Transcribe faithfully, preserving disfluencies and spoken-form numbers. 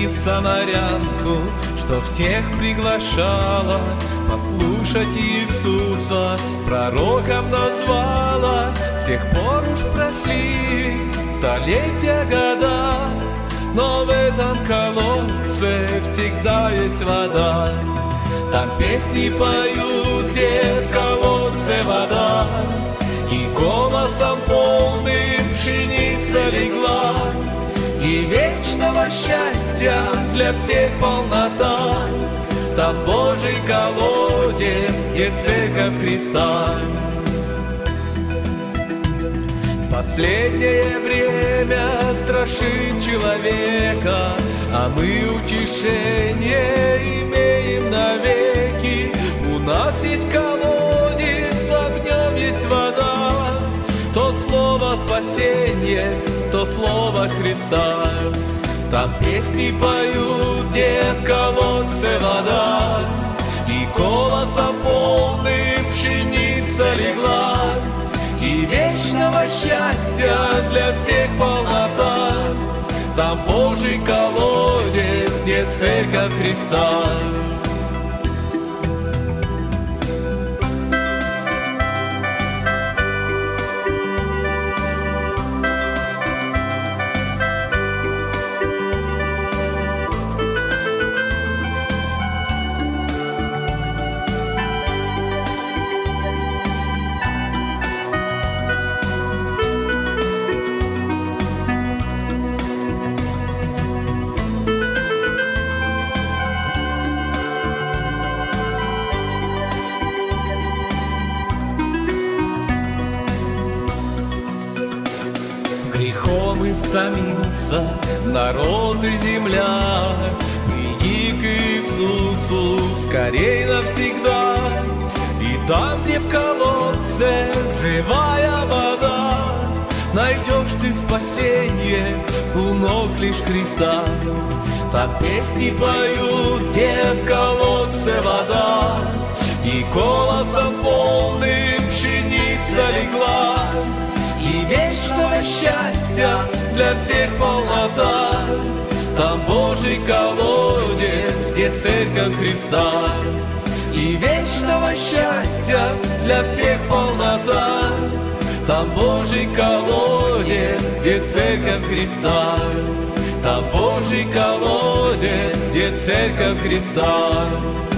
и самарянку, что всех приглашала послушать Иисуса, пророком назвала. С тех пор уж прошли столетия, года, но в этом колодце всегда есть вода. Там песни поют, где в колодце вода, и голосом полным пшеница легла, и вечного счастья для всех полнота. Там Божий колодец, где церковь Христа. Последнее время страшит человека, а мы утешение имеем навеки. У нас есть колодец, а в нем есть вода, то слово спасения, то слово Христа. Там песни поют, где в колодце вода, и голосом полным пшеница легла, и вечного счастья для всех полнота. Там Божий колодец, где церковь Христа. Грехом истомился народ и земля, приди к Иисусу скорей навсегда. И там, где в колодце живая вода, найдешь ты спасение у ног лишь Христа. Там песни поют, где в колодце вода, и голосом полным пшеница легла, и вечного счастья для всех полнота. Там Божий колодец, где церковь Христа, и вечного счастья для всех полнота. Там Божий колодец, где церковь Христа. Там Божий колодец, где церковь Христа.